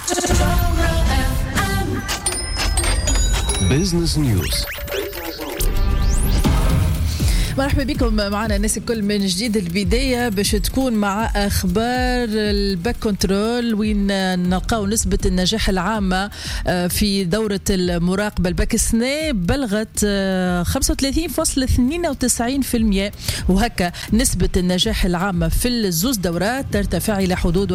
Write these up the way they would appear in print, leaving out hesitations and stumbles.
بيزنس نيوز. مرحبا بكم معنا الناس الكل من جديد. البداية باش تكون مع أخبار الباك كنترول، وين نلقاو نسبة النجاح العامة في دورة المراقبة الباك السنة بلغت 35.92%، وهكا نسبة النجاح العامة في الزوز دورات ترتفع إلى حدود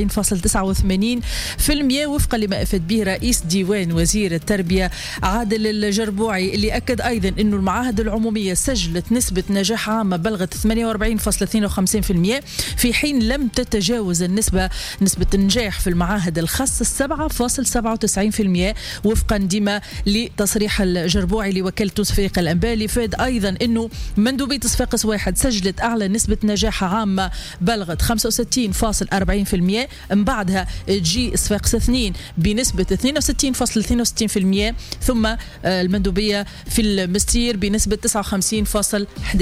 41.89% وفقا لما أفاد به رئيس ديوان وزير التربية عادل الجربوعي، اللي أكد أيضا أنه المعاهد العمومية سجلت نسبة نجاح عامة بلغت 48.52%، في حين لم تتجاوز نسبة النجاح في المعاهد الخاصة 7.97% وفقا ديما لتصريح الجربوعي لوكالة تونس الأنباء، اللي فاد أيضا أنه مندوبية صفاقس واحد سجلت أعلى نسبة نجاح عامة بلغت 65.40%، من بعدها تجي صفاقس 2 بنسبة 62.62%، ثم المندوبية في المستير بنسبة 59.11%.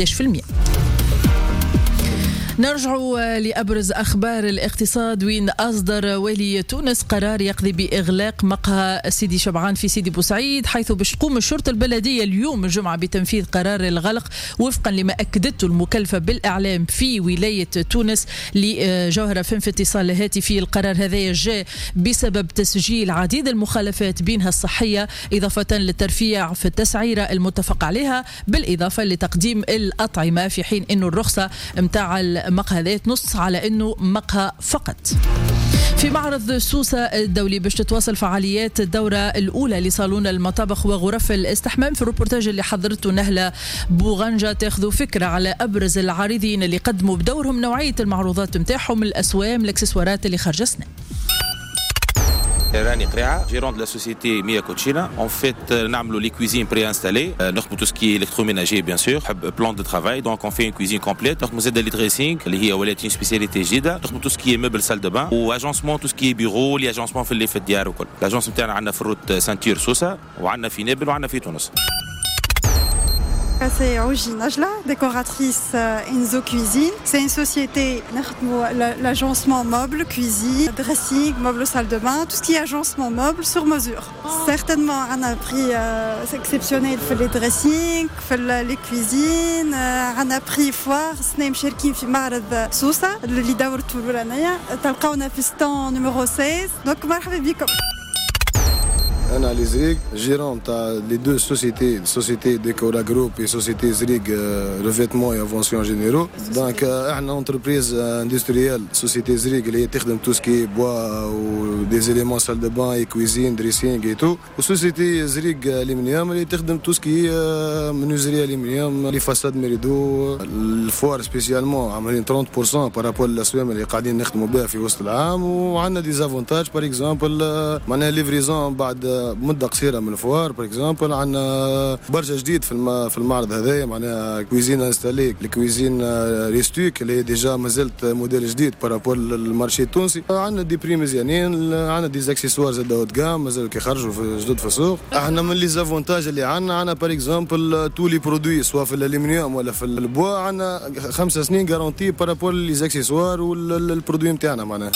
نرجع لأبرز أخبار الاقتصاد، وين أصدر والي تونس قرار يقضي بإغلاق مقهى سيدي شبعان في سيدي بوسعيد، حيث باش تقوم الشرطة البلدية اليوم الجمعة بتنفيذ قرار الغلق وفقا لما أكدته المكلفة بالإعلام في ولاية تونس لجوهرة فم في اتصال هاتفي. القرار هذا جاء بسبب تسجيل عديد المخالفات بينها الصحية، إضافة للترفيع في التسعيرة المتفق عليها، بالإضافة لتقديم الأطعمة، في حين أنه الرخصة متاع المقهى ذات نص على أنه مقهى فقط. في معرض سوسة الدولي باش تتواصل فعاليات الدورة الأولى لصالون المطابخ وغرف الاستحمام. في الروبورتاج اللي حضرته نهلة بوغنجة تاخذوا فكرة على أبرز العارضين اللي قدموا بدورهم نوعية المعروضات متاعهم، الأسوام، الأكسسوارات اللي خارجة السنة. راني قريعة جيرون دو لا سوسيتي ميا كوتشينا. اون فيت نعملوا لي كويزين بري انستالي، نخدموا تو سكي الكتروميناجي بيان سور، حب بلان دو ترافاي، دونك اون في اون كويزين كومبليت. نخدموا زاد لي دريسينغ اللي هي ولات اون سبيسياليتي جديده، نخدموا تو سكي ميبل سال دو بان واجونسمون تو سكي بيرو، لي اجونسمون في اللي في الديار وكل. لاجونس نتاعنا عندنا في الروت سانتير سوسة، وعندنا في نابل، وعندنا في تونس. C'est Rogi Najla, décoratrice Enzo Cuisine. C'est une société, l'agencement meuble, cuisine, dressing, meuble salle de bain, tout ce qui est agencement meuble sur mesure. Certainement, on a un prix exceptionnel pour les dressings, pour les cuisines, on a pris foire, سنة مشاركين في معرض سوسة اللي دورته الأولانية، تلقاونا في ستان نيميرو 16. Donc مرحبا بكم. أنا ليزريك جيرون تاع لي دو سوسيتي، سوسيتي ديكورا جروب et سوسيتي زريك ريفيتمون et انفونسيون جينيرو. دونك احنا انتربريز اندستريال سوسيتي زريك اللي تخدم تو سكي بوا و دي زيليمون سال دو بان اي كويزين دريسينغ اي تو، وسوسيتي زريك الومنيوم اللي تخدم تو سكي منوزري الومنيوم، لي فاساد ميريدو. الفوار سبيسيالمون عاملين 30% بارابول للاسوام اللي قاعدين نخدموا بها في وسط العام، وعندنا دي زافونتاج بار اكزومبل معناها ليفريزون بعد مدة قصيرة من الفوار. بار اكزومبل عندنا برشا جديد في المعرض هذايا، معناها كويزين انستاليك، الكويزين ريستوك اللي هي ديجا مازالت موديل جديد بارابول للمارشي التونسي. عندنا دي بري مزيانين، عندنا دي زاكسيسوار زاد هوت جام مازالوا كيخرجوا في جدد في السوق. احنا من لي زافونتاج اللي عندنا بار اكزومبل تو لي برودوي سوا في الالومنيوم ولا في البوا، عندنا 5 سنين جارونتي بارابول لي زاكسيسوار والبرودوي نتاعنا. معناها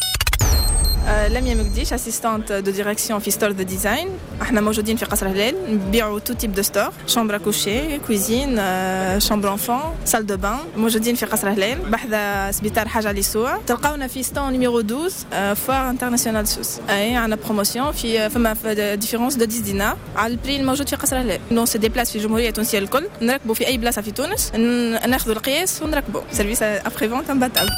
لميا مقديش اسيستانت دو ديريكسيون في ستور دو ديزاين. احنا موجودين في قصر هلال، نبيعوا تو تيب دو ستور، شامبر كوشي، كويزين، شامبر انفون، سال دو بان. موجودين في قصر هلال بحذا سبيطار حاجه للسوق. تلقاونا في ستون نيميرو 12 فوار انترناسيونال سوس. اي عندنا بروموسيون فما ديفيرونس دو 10 دينار على البري الموجود في قصر هلال. نو سي دي بلاس في الجمهوريه التونسيه الكل، نركبوا في اي بلاصه في تونس، ناخذوا القياس ونركبوا. سيرفيس ابري فونت امباتابل.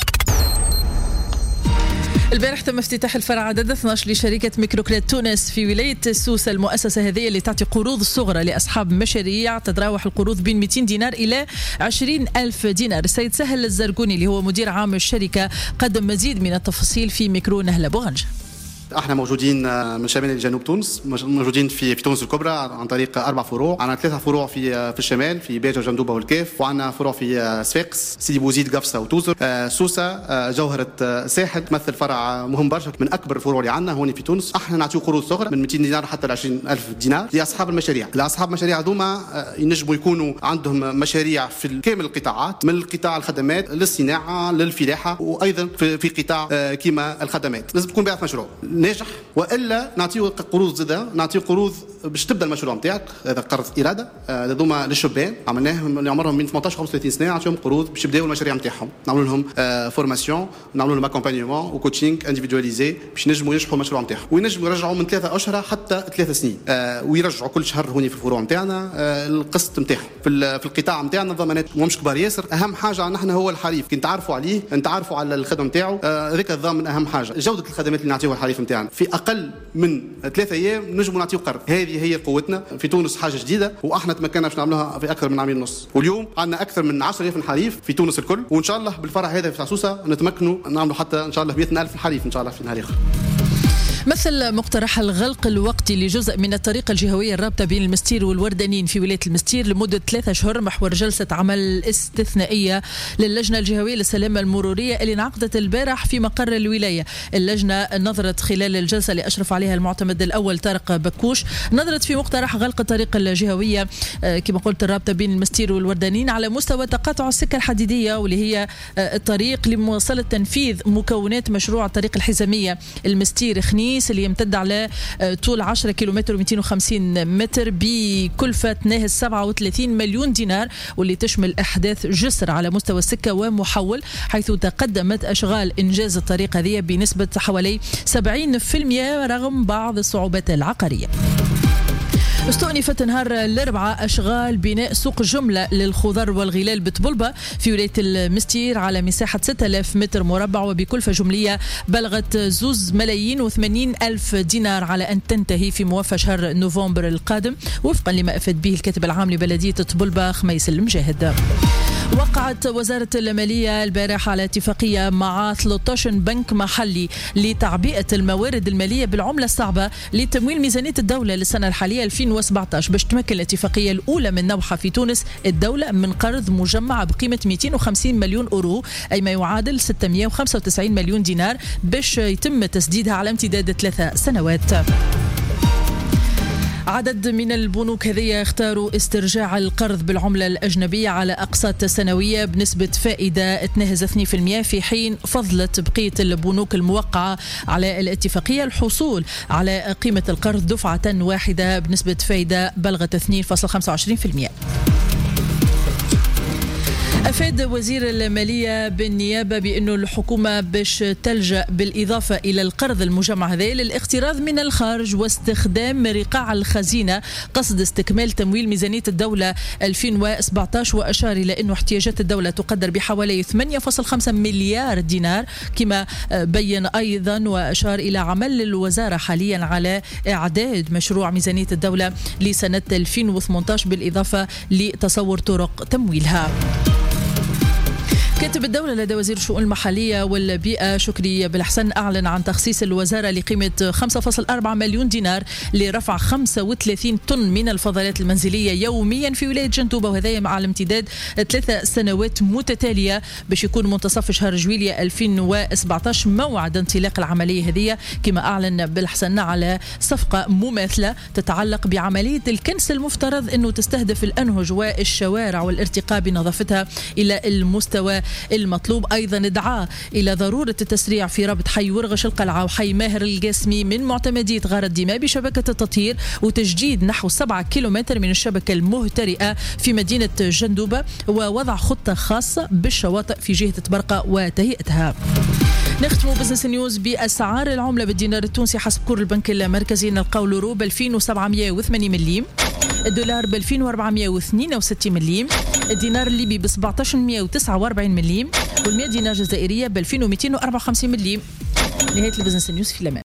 البارح تم افتتاح الفرع عدد 12 لشركة ميكروكريدت تونس في ولاية سوسة. المؤسسة هذه اللي تعطي قروض صغرى لأصحاب مشاريع، تتراوح القروض بين 200 دينار إلى 20,000 دينار. السيد سهل الزرقوني اللي هو مدير عام الشركة قدم مزيد من التفاصيل في ميكرو نهلة بوغنجة. احنا موجودين من شمال لجنوب تونس، موجودين في تونس الكبرى عن طريق 4 فروع. عندنا 3 فروع في الشمال في بيجة وجندوبة والكيف، وعندنا فروع في صفاقس، سيدي بوزيد، قفصة وتوزر. سوسة جوهرة ساحل تمثل فرع مهم برشا من اكبر الفروع اللي عندنا هون في تونس. احنا نعطيو قروض صغرى من 200 دينار حتى ل 20,000 دينار لاصحاب المشاريع. لاصحاب المشاريع هذوما ينجموا يكونوا عندهم مشاريع في كامل القطاعات، من القطاع الخدمات للصناعة للفلاحة، وايضا في قطاع كيما الخدمات. لازم تكون بعت مشروع. ناجح، والا نعطيه قروض زاده، نعطيه قروض باش تبدا المشروع نتاعك. هذا قرض اراده هذوما للشبان عملناهم اللي عمرهم من 18 35 سنه، نعطيهم قروض باش يبداو المشاريع نتاعهم، نعملوا لهم فورماسيون، نعملوا لهم اكومبانيمون وكوتشينغ انديفيدواليزي باش ينجموا ينجحوا المشروع نتاعهم، وينجموا يرجعوا من 3 أشهر حتى 3 سنين، ويرجعوا كل شهر هوني في الفروع نتاعنا القسط نتاعهم. في القطاع نتاعنا الضمانات مش كبار ياسر. اهم حاجه نحن هو الحليف، كي نتعرفوا عليه نتعرفوا على الخدمه نتاعو، هذاك الضامن اهم حاجه. جوده الخدمات اللي نعطيوها الحليف نتاعنا في اقل من 3 ايام نجموا نعطيو قرض. هذه هي قوتنا في تونس، حاجه جديده واحنا تمكنا باش نعملوها في اكثر من عامين ونص، واليوم عندنا اكثر من 10,000 حليف في تونس الكل، وان شاء الله بالفرع هذا في سوسه نتمكنوا نعملوا حتى ان شاء الله 100,000 حليف ان شاء الله في نهار اخر. مثل مقترح الغلق الوقتي لجزء من الطريقة الجهوية الرابطة بين المستير والوردانين في ولاية المستير لمدة 3 أشهر محور جلسة عمل استثنائية للجنة الجهوية للسلامة المرورية اللي انعقدت البارح في مقر الولاية. اللجنة نظرت خلال الجلسة اللي أشرف عليها المعتمد الأول طارق بكوش، نظرت في مقترح غلق الطريقة الجهوية كما قلت الرابطة بين المستير والوردانين على مستوى تقاطع السكة الحديدية، واللي هي الطريق لمواصلة تنفيذ مكونات مشروع الطريق الحزامية المستير خنيس اللي يمتد على طول 10 كيلومتر و250 متر بكلفة ناهز 37 مليون دينار، واللي تشمل إحداث جسر على مستوى السكة ومحول، حيث تقدمت أشغال إنجاز الطريق هذه بنسبة حوالي 70% رغم بعض الصعوبات العقارية. استؤنفت نهار الأربعاء أشغال بناء سوق جملة للخضر والغلال بطبلبة في ولاية المستير على مساحة 6000 متر مربع وبكلفة جملية بلغت 2,080,000 دينار على أن تنتهي في موافى شهر نوفمبر القادم، وفقا لما أفاد به الكاتب العام لبلدية طبلبة خميس المجاهد. وقعت وزارة المالية البارح على اتفاقية مع 13 بنك محلي لتعبئة الموارد المالية بالعملة الصعبة لتمويل ميزانية الدولة للسنة الحالية 2017 باش تمكن الاتفاقية الأولى من نوعها في تونس الدولة من قرض مجمع بقيمة 250 مليون أورو، أي ما يعادل 695 مليون دينار باش يتم تسديدها على امتداد 3 سنوات. عدد من البنوك هذه اختاروا استرجاع القرض بالعملة الأجنبية على أقساط سنوية بنسبة فائدة تناهز 2%، في حين فضلت بقية البنوك الموقعة على الاتفاقية الحصول على قيمة القرض دفعة واحدة بنسبة فائدة بلغت 2.25%. أفاد وزير المالية بالنيابة بأنه الحكومة باش تلجأ بالإضافة إلى القرض المجمع هذا للاقتراض من الخارج واستخدام رقاع الخزينة قصد استكمال تمويل ميزانية الدولة 2017، وأشار إلى أنه احتياجات الدولة تقدر بحوالي 8.5 مليار دينار كما بين أيضا، وأشار إلى عمل الوزارة حاليا على إعداد مشروع ميزانية الدولة لسنة 2018 بالإضافة لتصور طرق تمويلها. كاتب الدولة لدى وزير الشؤون المحلية والبيئة شكري بالحسن أعلن عن تخصيص الوزارة لقيمة 5.4 مليون دينار لرفع 35 طن من الفضلات المنزلية يوميا في ولاية جندوبة، وهذا مع الامتداد 3 سنوات متتالية باش يكون منتصف شهر جويلية 2017 موعد انطلاق العملية هذه، كما أعلن بالحسن على صفقة مماثلة تتعلق بعملية الكنس المفترض أنه تستهدف الأنهج والشوارع والارتقاء بنظافتها إلى المستوى المطلوب. أيضا دعا إلى ضرورة التسريع في ربط حي ورغش القلعة وحي ماهر القاسمي من معتمدية غار الدماء بشبكة التطهير، وتجديد نحو 7 كيلومتر من الشبكة المهترئة في مدينة جندوبة، ووضع خطة خاصة بالشواطئ في جهة تبرقة وتهيئتها. نختم بزنس نيوز بأسعار العملة بالدينار التونسي حسب كور البنك المركزي نلقاو اليورو ب 2780 مليم، الدولار ب 2462 مليم، الدينار الليبي ب 1749 مليم، وال100 دينار جزائرية ب 2254 مليم. نهاية البزنس نيوز في الأمان.